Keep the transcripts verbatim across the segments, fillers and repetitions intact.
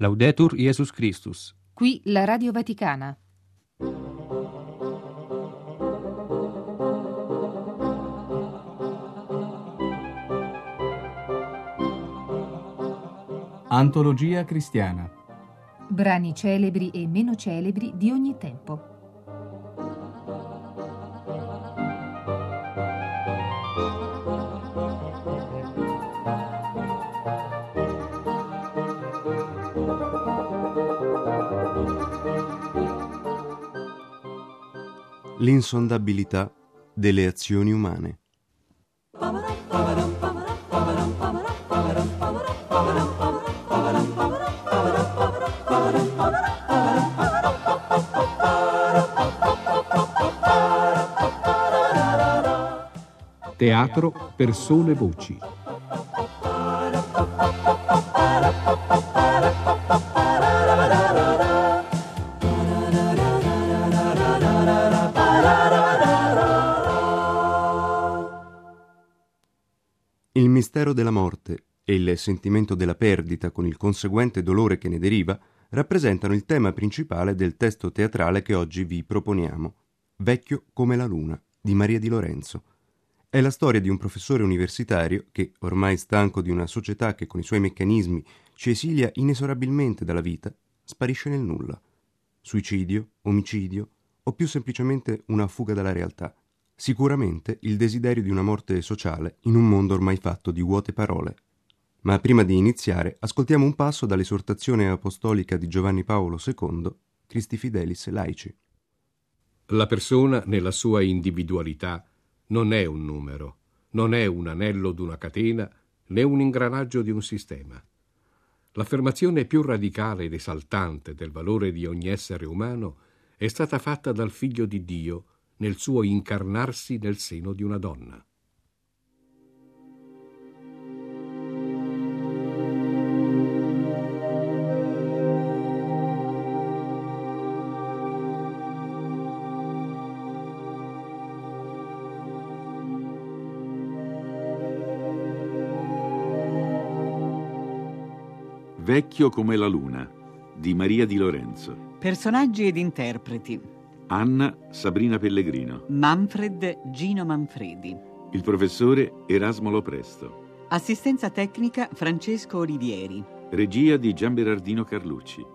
Laudetur Jesus Christus. Qui la Radio Vaticana. Antologia cristiana. Brani celebri e meno celebri di ogni tempo. L'insondabilità delle azioni umane. Teatro, persone, voci. Il mistero della morte e il sentimento della perdita con il conseguente dolore che ne deriva rappresentano il tema principale del testo teatrale che oggi vi proponiamo, Vecchio come la luna, di Maria di Lorenzo. È la storia di un professore universitario che, ormai stanco di una società che con i suoi meccanismi ci esilia inesorabilmente dalla vita, sparisce nel nulla. Suicidio, omicidio o più semplicemente una fuga dalla realtà. Sicuramente il desiderio di una morte sociale in un mondo ormai fatto di vuote parole. Ma prima di iniziare, ascoltiamo un passo dall'esortazione apostolica di Giovanni Paolo secondo, Christi Fidelis Laici. La persona nella sua individualità non è un numero, non è un anello d'una catena, né un ingranaggio di un sistema. L'affermazione più radicale ed esaltante del valore di ogni essere umano è stata fatta dal Figlio di Dio nel suo incarnarsi nel seno di una donna. Vecchio come la luna, di Maria di Lorenzo. Personaggi ed interpreti: Anna Sabrina Pellegrino, Manfred Gino Manfredi, il professore Erasmo Lopresto, assistenza tecnica Francesco Olivieri, regia di Gianberardino Carlucci.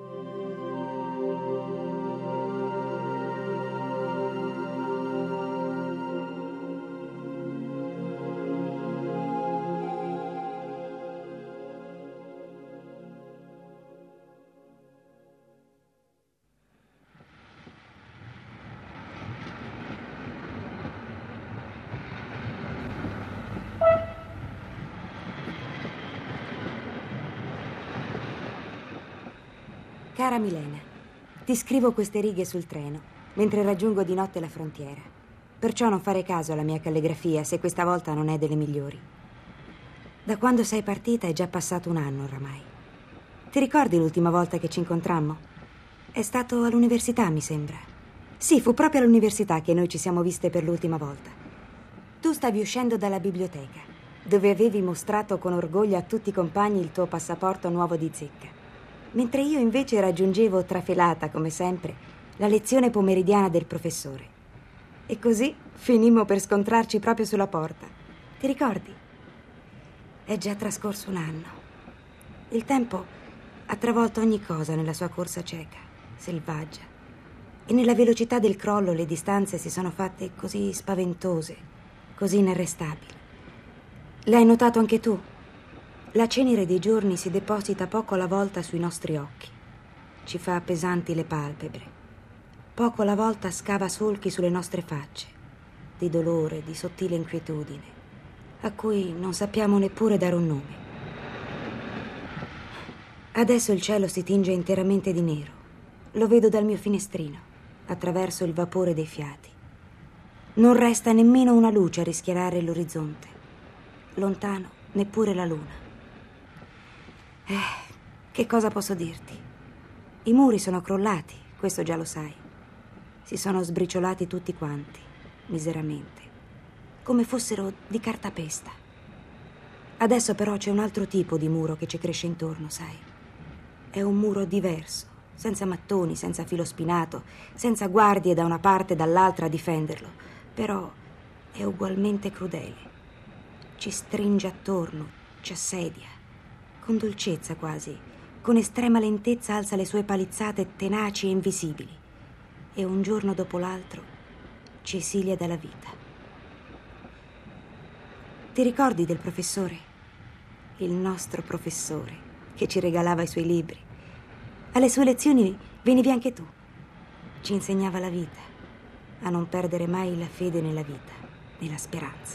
Cara Milena, ti scrivo queste righe sul treno, mentre raggiungo di notte la frontiera. Perciò non fare caso alla mia calligrafia se questa volta non è delle migliori. Da quando sei partita è già passato un anno oramai. Ti ricordi l'ultima volta che ci incontrammo? È stato all'università, mi sembra. Sì, fu proprio all'università che noi ci siamo viste per l'ultima volta. Tu stavi uscendo dalla biblioteca, dove avevi mostrato con orgoglio a tutti i compagni il tuo passaporto nuovo di zecca. Mentre io invece raggiungevo trafelata, come sempre, la lezione pomeridiana del professore. E così finimmo per scontrarci proprio sulla porta. Ti ricordi? È già trascorso un anno. Il tempo ha travolto ogni cosa nella sua corsa cieca, selvaggia. E nella velocità del crollo le distanze si sono fatte così spaventose, così inarrestabili. L'hai notato anche tu? La cenere dei giorni si deposita poco alla volta sui nostri occhi, ci fa pesanti le palpebre, poco alla volta scava solchi sulle nostre facce, di dolore, di sottile inquietudine, a cui non sappiamo neppure dare un nome. Adesso il cielo si tinge interamente di nero, lo vedo dal mio finestrino, attraverso il vapore dei fiati. Non resta nemmeno una luce a rischiarare l'orizzonte, lontano neppure la luna. Eh, che cosa posso dirti? I muri sono crollati, questo già lo sai. Si sono sbriciolati tutti quanti, miseramente, come fossero di cartapesta. Adesso però c'è un altro tipo di muro che ci cresce intorno, sai? è un muro diverso, senza mattoni, senza filo spinato, senza guardie da una parte e dall'altra a difenderlo, però è ugualmente crudele. Ci stringe attorno, ci assedia, con dolcezza quasi, con estrema lentezza alza le sue palizzate tenaci e invisibili, e un giorno dopo l'altro ci esilia dalla vita. Ti ricordi del professore? Il nostro professore, che ci regalava i suoi libri. Alle sue lezioni venivi anche tu. Ci insegnava la vita, a non perdere mai la fede nella vita, nella speranza.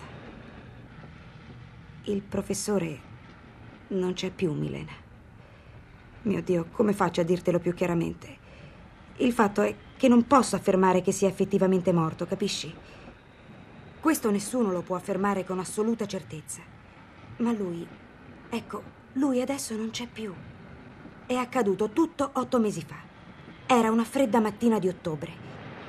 Il professore non c'è più, Milena. Mio Dio, come faccio a dirtelo più chiaramente? Il fatto è che non posso affermare che sia effettivamente morto, capisci? Questo nessuno lo può affermare con assoluta certezza. Ma lui, ecco, lui adesso non c'è più. È accaduto tutto otto mesi fa. Era una fredda mattina di ottobre.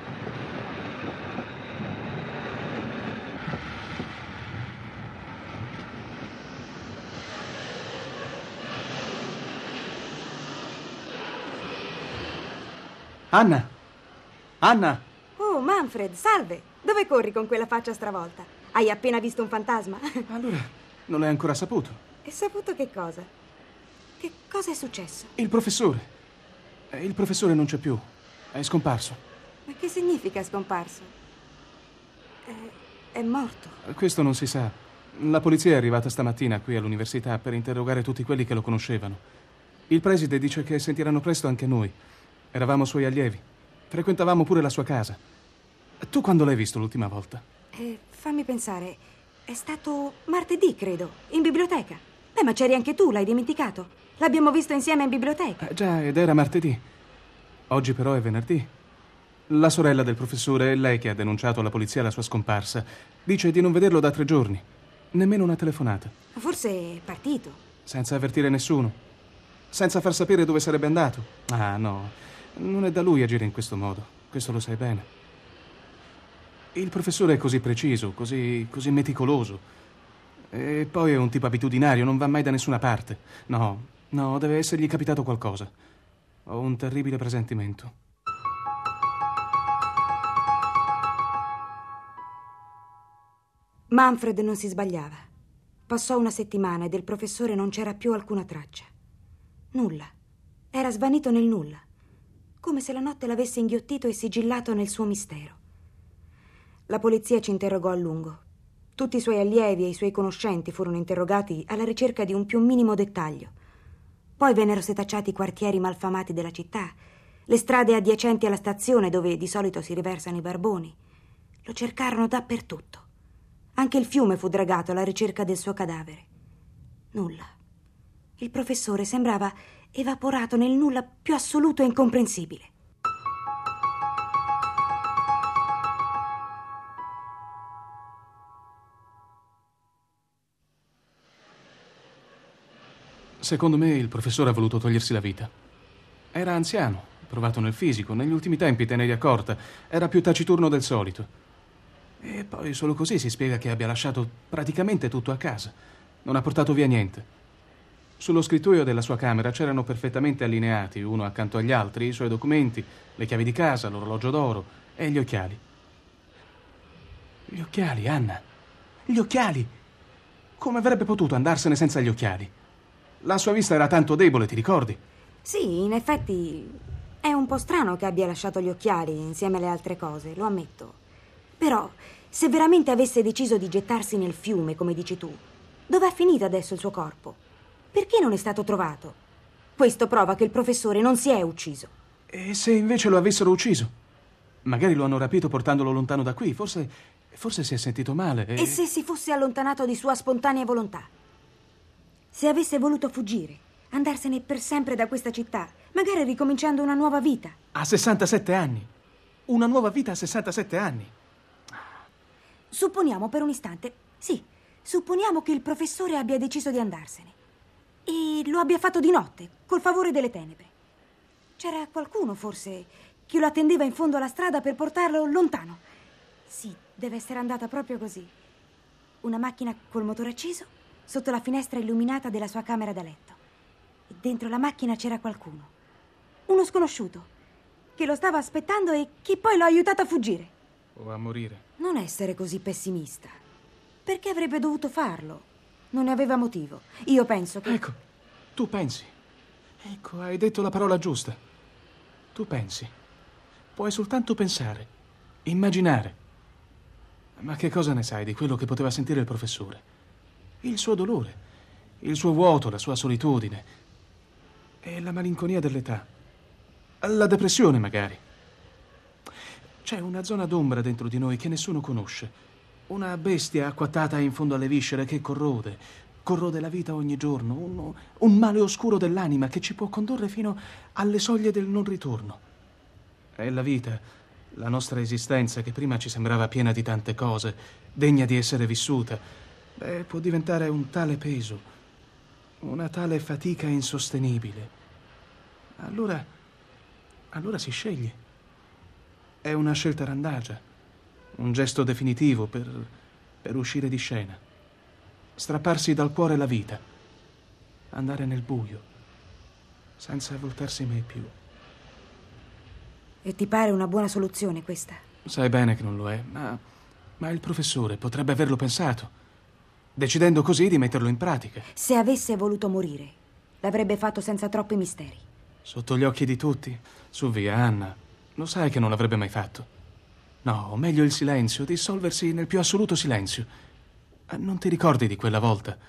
Anna! Anna! Oh, Manfred, salve! Dove corri con quella faccia stravolta? Hai appena visto un fantasma? Allora, non l'hai ancora saputo? E saputo che cosa? Che cosa è successo? Il professore. Eh, Il professore non c'è più. È scomparso. Ma che significa scomparso? È, è morto. Questo non si sa. La polizia è arrivata stamattina qui all'università per interrogare tutti quelli che lo conoscevano. Il preside dice che sentiranno presto anche noi. Eravamo suoi allievi. Frequentavamo pure la sua casa. Tu quando l'hai visto l'ultima volta? Eh, fammi pensare. È stato martedì, credo, in biblioteca. Beh, ma c'eri anche tu, l'hai dimenticato? L'abbiamo visto insieme in biblioteca. Eh, già, ed era martedì. Oggi però è venerdì. La sorella del professore, è lei che ha denunciato alla polizia la sua scomparsa. Dice di non vederlo da tre giorni. Nemmeno una telefonata. Forse è partito. Senza avvertire nessuno. Senza far sapere dove sarebbe andato. Ah, no. Non è da lui agire in questo modo. Questo lo sai bene. Il professore è così preciso, così, così meticoloso. E poi è un tipo abitudinario, non va mai da nessuna parte. No, no, deve essergli capitato qualcosa. Ho un terribile presentimento. Manfred non si sbagliava. Passò una settimana e del professore non c'era più alcuna traccia. Nulla. Era svanito nel nulla. Come se la notte l'avesse inghiottito e sigillato nel suo mistero. La polizia ci interrogò a lungo. Tutti i suoi allievi e i suoi conoscenti furono interrogati alla ricerca di un più minimo dettaglio. Poi vennero setacciati i quartieri malfamati della città, le strade adiacenti alla stazione dove di solito si riversano i barboni. Lo cercarono dappertutto. Anche il fiume fu dragato alla ricerca del suo cadavere. Nulla. Il professore sembrava evaporato nel nulla più assoluto e incomprensibile. Secondo me il professore ha voluto togliersi la vita. Era anziano, provato nel fisico, negli ultimi tempi te ne eri accorta, era più taciturno del solito. E poi solo così si spiega che abbia lasciato praticamente tutto a casa. Non ha portato via niente. Sullo scrittoio della sua camera c'erano perfettamente allineati, uno accanto agli altri, i suoi documenti, le chiavi di casa, l'orologio d'oro e gli occhiali. Gli occhiali, Anna. Gli occhiali! Come avrebbe potuto andarsene senza gli occhiali? La sua vista era tanto debole, ti ricordi? Sì, in effetti è un po' strano che abbia lasciato gli occhiali insieme alle altre cose, lo ammetto. Però, se veramente avesse deciso di gettarsi nel fiume, come dici tu, dov'è finito adesso il suo corpo? Perché non è stato trovato? Questo prova che il professore non si è ucciso. E se invece lo avessero ucciso? Magari lo hanno rapito portandolo lontano da qui, forse, forse si è sentito male. E... e se si fosse allontanato di sua spontanea volontà? Se avesse voluto fuggire, andarsene per sempre da questa città, magari ricominciando una nuova vita. A sessantasette anni. Una nuova vita a sessantasette anni. Supponiamo per un istante, sì, supponiamo che il professore abbia deciso di andarsene. E lo abbia fatto di notte, col favore delle tenebre. C'era qualcuno, forse, che lo attendeva in fondo alla strada per portarlo lontano. Sì, deve essere andata proprio così. Una macchina col motore acceso, sotto la finestra illuminata della sua camera da letto. E dentro la macchina c'era qualcuno, uno sconosciuto, che lo stava aspettando e che poi l'ha aiutato a fuggire. O a morire. Non essere così pessimista. Perché avrebbe dovuto farlo? Non ne aveva motivo. Io penso che... Ecco, tu pensi. Ecco, hai detto la parola giusta. Tu pensi. Puoi soltanto pensare, immaginare. Ma che cosa ne sai di quello che poteva sentire il professore? Il suo dolore, il suo vuoto, la sua solitudine e la malinconia dell'età. La depressione, magari. C'è una zona d'ombra dentro di noi che nessuno conosce. Una bestia acquattata in fondo alle viscere che corrode, corrode la vita ogni giorno, un, un male oscuro dell'anima che ci può condurre fino alle soglie del non ritorno. È la vita, la nostra esistenza, che prima ci sembrava piena di tante cose, degna di essere vissuta, beh, può diventare un tale peso, una tale fatica insostenibile. Allora, allora si sceglie. È una scelta randagia, un gesto definitivo per, per uscire di scena, strapparsi dal cuore la vita, andare nel buio, senza voltarsi mai più. E ti pare una buona soluzione questa? Sai bene che non lo è, ma, ma il professore potrebbe averlo pensato, decidendo così di metterlo in pratica. Se avesse voluto morire, l'avrebbe fatto senza troppi misteri. Sotto gli occhi di tutti? Su via, Anna. Lo sai che non l'avrebbe mai fatto. No, meglio il silenzio, dissolversi nel più assoluto silenzio. Non ti ricordi di quella volta?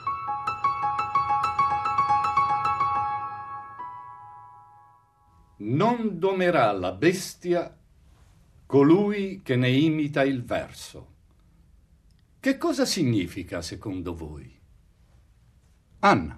Non domerà la bestia colui che ne imita il verso. Che cosa significa secondo voi? Anna.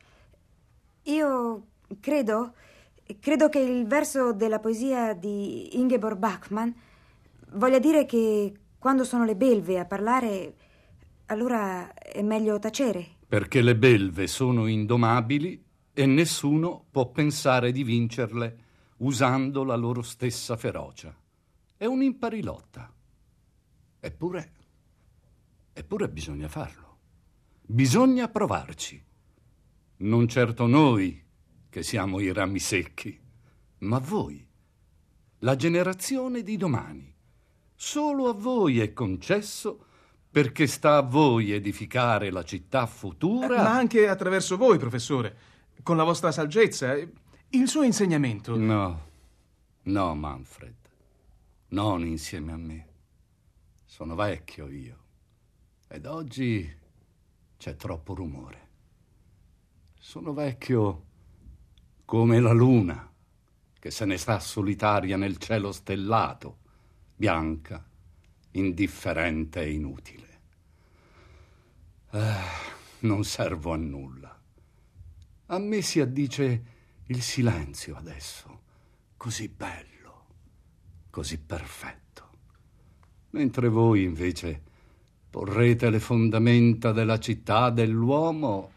Io credo, credo che il verso della poesia di Ingeborg Bachmann voglia dire che quando sono le belve a parlare, allora è meglio tacere. Perché le belve sono indomabili e nessuno può pensare di vincerle usando la loro stessa ferocia. È un'imparilotta. Eppure, eppure bisogna farlo. Bisogna provarci. Non certo noi, che siamo i rami secchi, ma voi, la generazione di domani. Solo a voi è concesso, perché sta a voi edificare la città futura. Ma anche attraverso voi, professore, con la vostra saggezza, il suo insegnamento. No, no, Manfred, non insieme a me. Sono vecchio io, ed oggi c'è troppo rumore. Sono vecchio come la luna, che se ne sta solitaria nel cielo stellato, bianca, indifferente e inutile. Eh, non servo a nulla. A me si addice il silenzio adesso, così bello, così perfetto. Mentre voi invece porrete le fondamenta della città dell'uomo.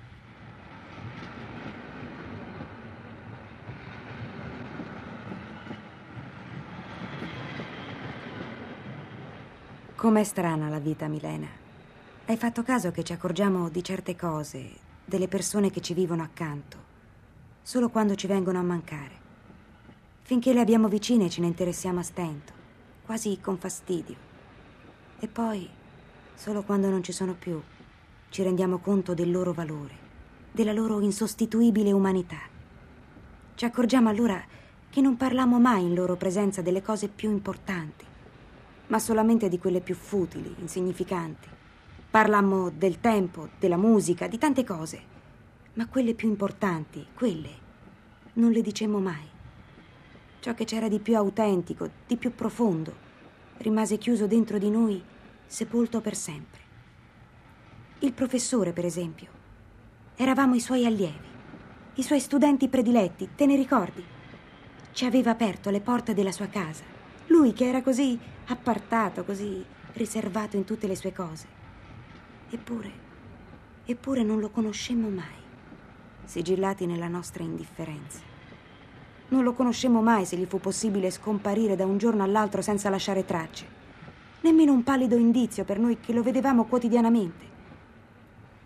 Com'è strana la vita, Milena. Hai fatto caso che ci accorgiamo di certe cose, delle persone che ci vivono accanto, solo quando ci vengono a mancare. Finché le abbiamo vicine ce ne interessiamo a stento, quasi con fastidio. E poi, solo quando non ci sono più, ci rendiamo conto del loro valore, della loro insostituibile umanità. Ci accorgiamo allora che non parlammo mai in loro presenza delle cose più importanti, ma solamente di quelle più futili, insignificanti. Parlammo del tempo, della musica, di tante cose, ma quelle più importanti, quelle, non le dicemmo mai. Ciò che c'era di più autentico, di più profondo, rimase chiuso dentro di noi, sepolto per sempre. Il professore, per esempio. Eravamo i suoi allievi, i suoi studenti prediletti, te ne ricordi? Ci aveva aperto le porte della sua casa. Lui che era così appartato, così riservato in tutte le sue cose. Eppure, eppure non lo conoscemmo mai, sigillati nella nostra indifferenza. Non lo conoscemmo mai se gli fu possibile scomparire da un giorno all'altro senza lasciare tracce. Nemmeno un pallido indizio per noi che lo vedevamo quotidianamente.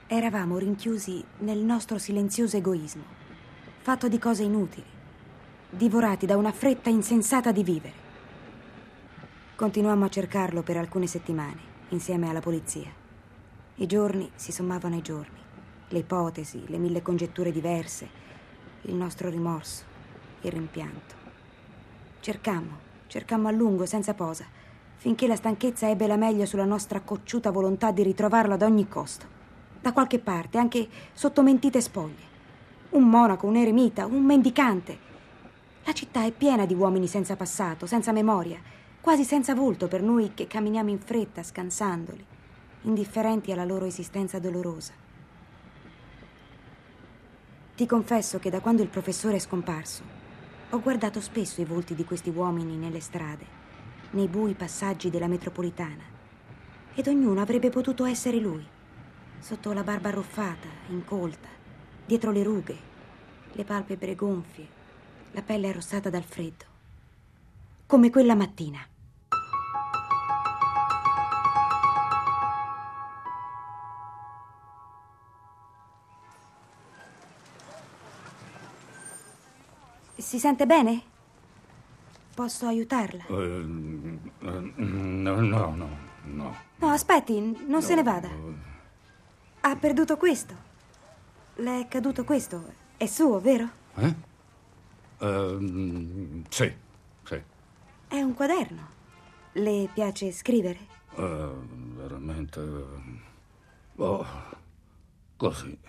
Eravamo rinchiusi nel nostro silenzioso egoismo, fatto di cose inutili, divorati da una fretta insensata di vivere. Continuammo a cercarlo per alcune settimane, insieme alla polizia. I giorni si sommavano ai giorni, le ipotesi, le mille congetture diverse, il nostro rimorso, il rimpianto. Cercammo, cercammo a lungo, senza posa, finché la stanchezza ebbe la meglio sulla nostra cocciuta volontà di ritrovarlo ad ogni costo. Da qualche parte, anche sotto mentite spoglie. Un monaco, un eremita, un mendicante. La città è piena di uomini senza passato, senza memoria, quasi senza volto per noi che camminiamo in fretta, scansandoli, indifferenti alla loro esistenza dolorosa. Ti confesso che da quando il professore è scomparso, ho guardato spesso i volti di questi uomini nelle strade, nei bui passaggi della metropolitana, ed ognuno avrebbe potuto essere lui, sotto la barba arruffata, incolta, dietro le rughe, le palpebre gonfie, la pelle arrossata dal freddo, come quella mattina. Si sente bene? Posso aiutarla? Uh, uh, no, no, no, no. No, aspetti, non no, se ne vada. Ha perduto questo. Le è caduto questo. È suo, vero? Eh? Uh, sì, sì. È un quaderno. Le piace scrivere? Uh, veramente... Oh, così.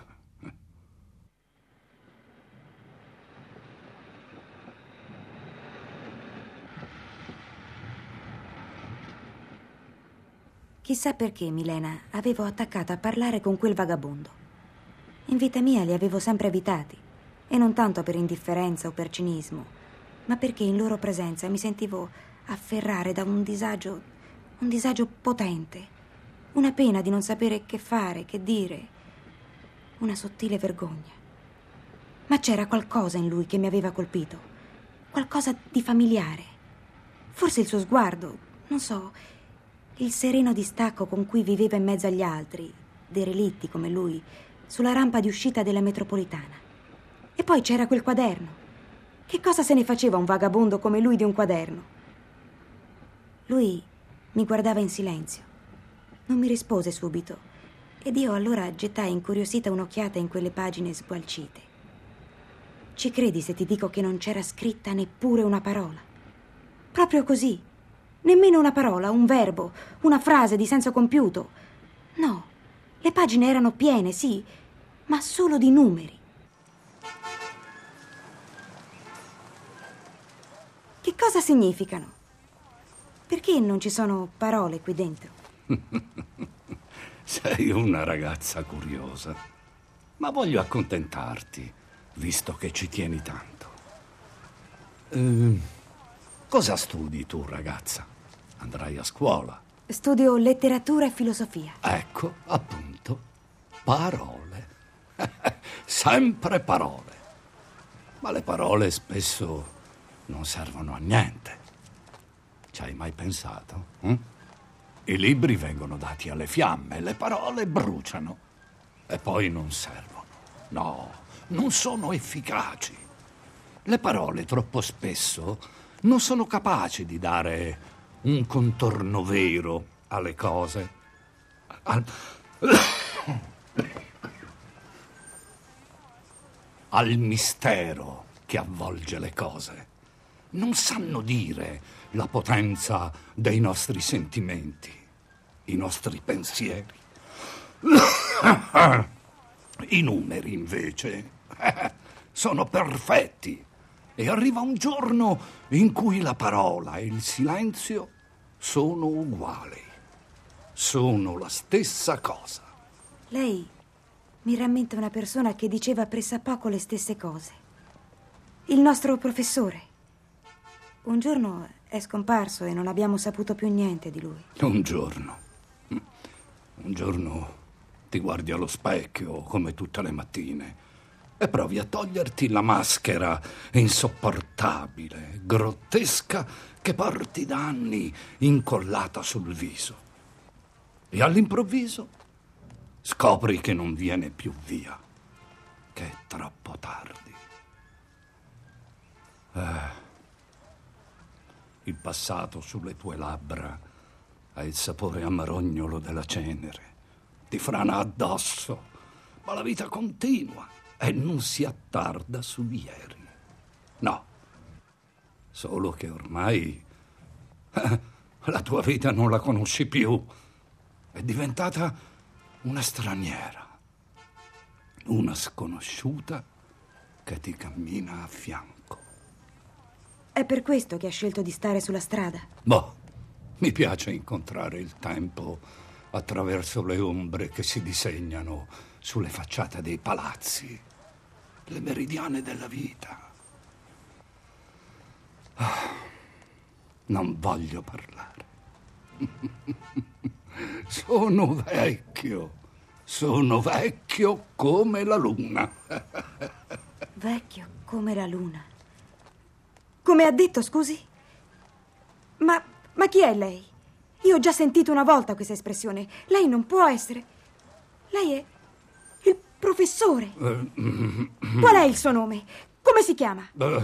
Chissà perché, Milena, avevo attaccato a parlare con quel vagabondo. In vita mia li avevo sempre evitati, e non tanto per indifferenza o per cinismo, ma perché in loro presenza mi sentivo afferrare da un disagio, un disagio potente, una pena di non sapere che fare, che dire, una sottile vergogna. Ma c'era qualcosa in lui che mi aveva colpito, qualcosa di familiare. Forse il suo sguardo, non so, il sereno distacco con cui viveva in mezzo agli altri, derelitti come lui, sulla rampa di uscita della metropolitana. E poi c'era quel quaderno. Che cosa se ne faceva un vagabondo come lui di un quaderno? Lui mi guardava in silenzio. Non mi rispose subito, ed io allora gettai incuriosita un'occhiata in quelle pagine sgualcite. Ci credi se ti dico che non c'era scritta neppure una parola? Proprio così. Nemmeno una parola, un verbo, una frase di senso compiuto. No, le pagine erano piene, sì, ma solo di numeri. Che cosa significano? Perché non ci sono parole qui dentro? Sei una ragazza curiosa, ma voglio accontentarti, visto che ci tieni tanto. Ehm... Cosa studi tu, ragazza? Andrai a scuola? Studio letteratura e filosofia. Ecco, appunto, parole. Sempre parole. Ma le parole spesso non servono a niente. Ci hai mai pensato? Hm? I libri vengono dati alle fiamme, le parole bruciano e poi non servono. No, non sono efficaci. Le parole troppo spesso non sono capaci di dare un contorno vero alle cose, al, al mistero che avvolge le cose. Non sanno dire la potenza dei nostri sentimenti, i nostri pensieri. I numeri, invece, sono perfetti. E arriva un giorno in cui la parola e il silenzio sono uguali. Sono la stessa cosa. Lei mi rammenta una persona che diceva pressappoco le stesse cose. Il nostro professore. Un giorno è scomparso e non abbiamo saputo più niente di lui. Un giorno. Un giorno ti guardi allo specchio come tutte le mattine e provi a toglierti la maschera insopportabile, grottesca, che porti da anni incollata sul viso. E all'improvviso scopri che non viene più via, che è troppo tardi. Eh, il passato sulle tue labbra ha il sapore amarognolo della cenere, ti frana addosso, ma la vita continua e non si attarda su ieri. No, solo che ormai eh, la tua vita non la conosci più, è diventata una straniera, una sconosciuta che ti cammina a fianco. È per questo che ha scelto di stare sulla strada? Boh, mi piace incontrare il tempo attraverso le ombre che si disegnano sulle facciate dei palazzi, le meridiane della vita. Ah, non voglio parlare. Sono vecchio, sono vecchio come la luna. Vecchio come la luna? Come ha detto, scusi? Ma, ma chi è lei? Io ho già sentito una volta questa espressione. Lei non può essere... Lei è il professore. Qual è il suo nome? Come si chiama?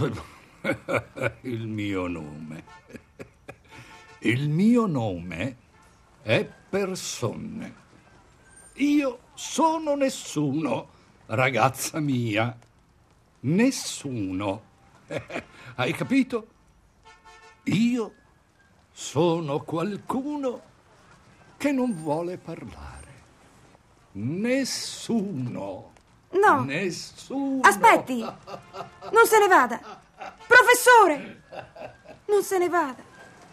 Il mio nome. Il mio nome è Personne. Io sono nessuno, ragazza mia. Nessuno. Hai capito? Io sono qualcuno che non vuole parlare. Nessuno. No. Nessuno. Aspetti. Non se ne vada. Professore! Non se ne vada.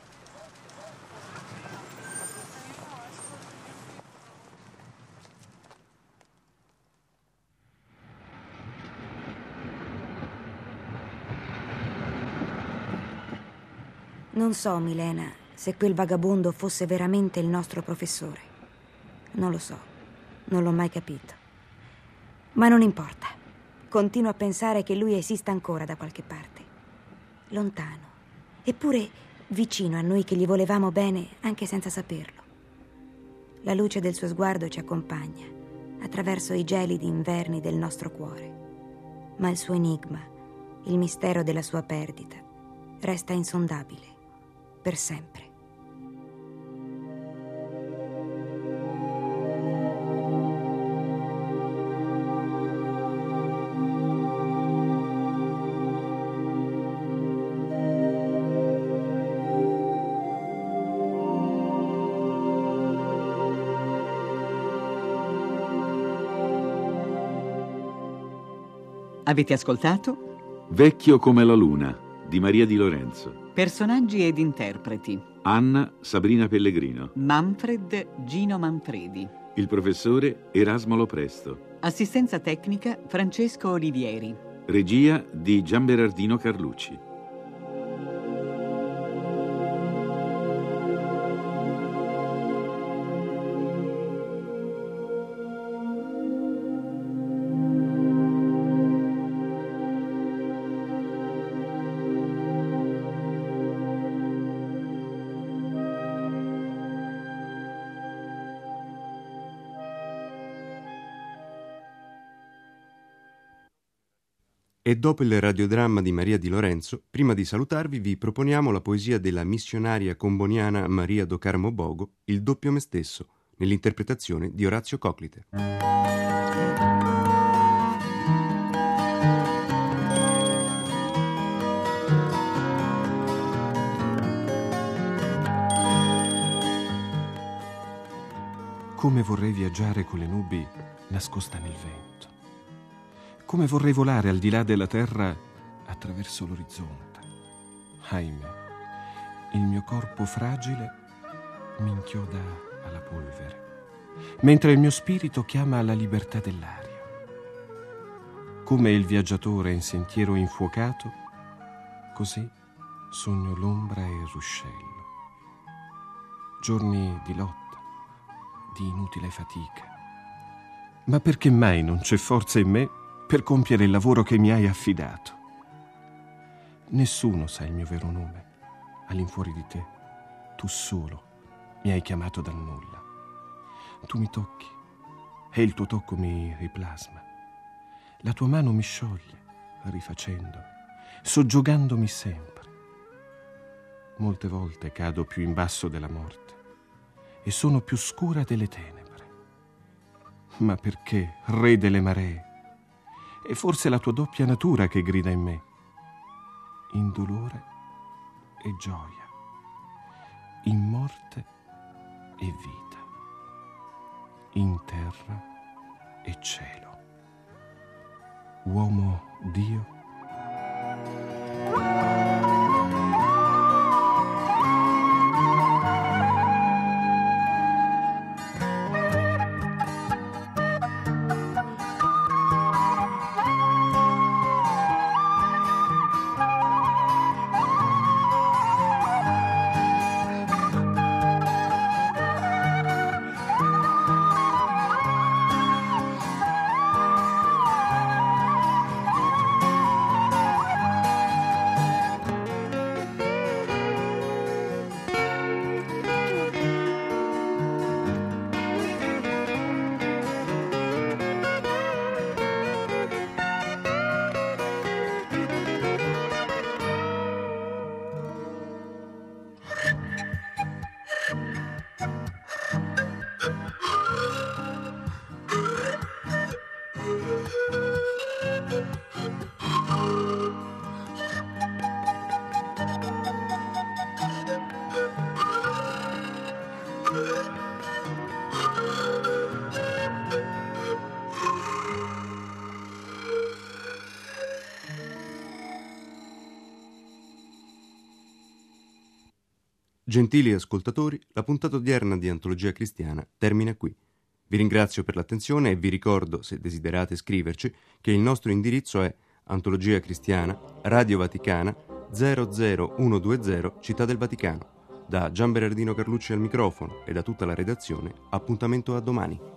Non so, Milena, se quel vagabondo fosse veramente il nostro professore. Non lo so, non l'ho mai capito. Ma non importa. Continuo a pensare che lui esista ancora da qualche parte. Lontano, eppure vicino a noi che gli volevamo bene anche senza saperlo. La luce del suo sguardo ci accompagna attraverso i gelidi inverni del nostro cuore. Ma il suo enigma, il mistero della sua perdita, resta insondabile. Per sempre. Avete ascoltato? Vecchio come la luna di Maria Di Lorenzo. Personaggi ed interpreti: Anna Sabrina Pellegrino, Manfred Gino Manfredi, il professore Erasmo Lopresto, assistenza tecnica Francesco Olivieri, regia di Gianberardino Carlucci. E dopo il radiodramma di Maria Di Lorenzo, prima di salutarvi vi proponiamo la poesia della missionaria comboniana Maria do Carmo Bogo, Il doppio me stesso, nell'interpretazione di Orazio Coclite. Come vorrei viaggiare con le nubi nascosta nel vento. Come vorrei volare al di là della terra attraverso l'orizzonte. Ahimè, il mio corpo fragile mi inchioda alla polvere, mentre il mio spirito chiama alla libertà dell'aria. Come il viaggiatore in sentiero infuocato, così sogno l'ombra e il ruscello. Giorni di lotta, di inutile fatica. Ma perché mai non c'è forza in me per compiere il lavoro che mi hai affidato? Nessuno sa il mio vero nome. All'infuori di te, tu solo mi hai chiamato dal nulla. Tu mi tocchi e il tuo tocco mi riplasma. La tua mano mi scioglie, rifacendomi, soggiogandomi sempre. Molte volte cado più in basso della morte e sono più scura delle tenebre. Ma perché, re delle maree? È forse la tua doppia natura che grida in me, in dolore e gioia, in morte e vita, in terra e cielo. Uomo Dio. Gentili ascoltatori, la puntata odierna di Antologia Cristiana termina qui. Vi ringrazio per l'attenzione e vi ricordo, se desiderate scriverci, che il nostro indirizzo è Antologia Cristiana, Radio Vaticana, zero zero uno due zero, Città del Vaticano. Da Gian Berardino Carlucci al microfono e da tutta la redazione, appuntamento a domani.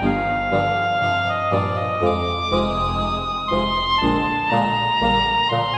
Thank you.